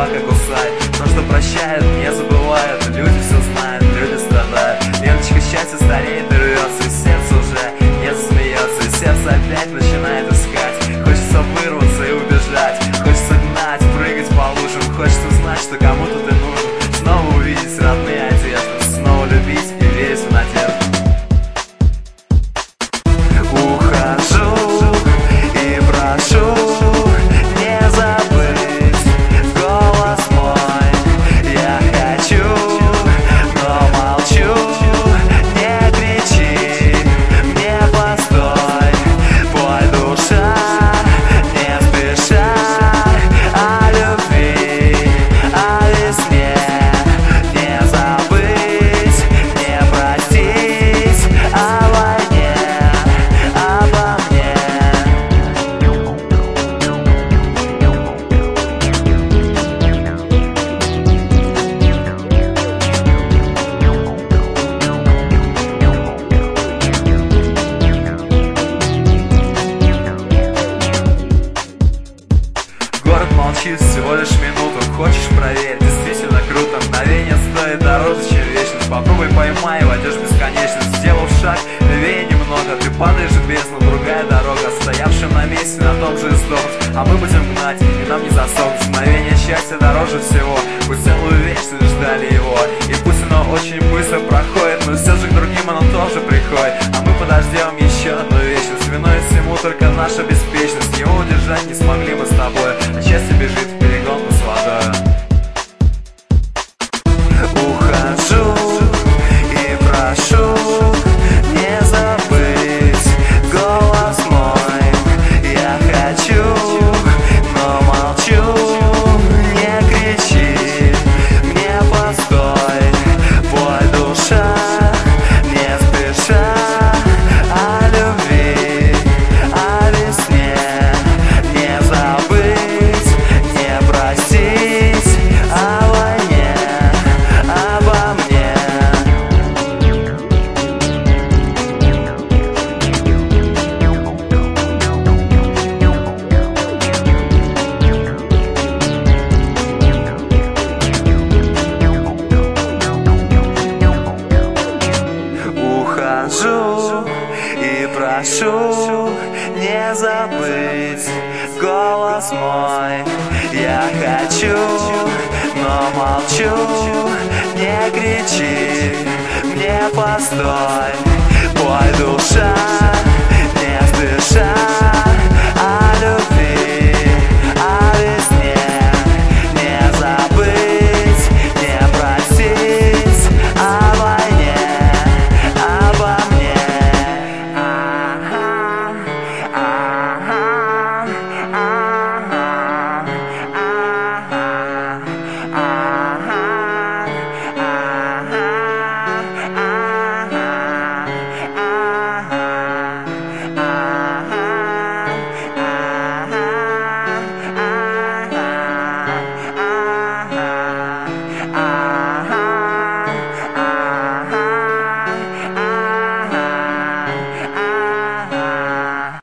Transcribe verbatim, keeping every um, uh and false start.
собака кусает. То, что прощают, не забывают. Люди все знают, люди страдают. Леночка счастья стареет и рвется, и сердце уже не смеется, и сердце опять начинает искать. Хочется вырваться и убежать, хочется гнать, прыгать по лужам. Хочется знать, что кому-то ты нужен, снова увидеть родные одежды, снова любить и верить в надежду. Ухожу и прошу не забыть голос мой. Я хочу, но молчу. Не кричи, не постой, пой, душа, не спеша. О любви, о весне не забыть, не простить, о войне, обо мне. Город молчит всего лишь минуту. Хочешь проверь, действительно круто. Мгновение стоит дороже, чем вечность. Попробуй поймай, войдешь в бесконечность. Сделав шаг, левее немного, ты падаешь в бездну. Другая дорога, стоявшим на месте, на том же и сдохнуть. А мы будем гнать, и нам не засохнуть. Мгновение счастья дороже всего. Пусть целую вечность ждали его, и пусть оно очень быстро проходит, но все же к другим оно тоже приходит. А мы подождем еще одну вечность. Виной всему только наша беспечность. Его удержать не смогли мы с тобой, а счастье бежит в перегонку с водой. Ухожу и прошу не забыть голос мой. Я хочу, но молчу. Не кричи, не постой, пой, душа, не спеша. О любви, о весне не забыть, не простить, о войне, обо мне. Ухожу и прошу не забыть голос мой. Я хочу, но молчу. Не кричи, не постой, пой, душа, не спеша.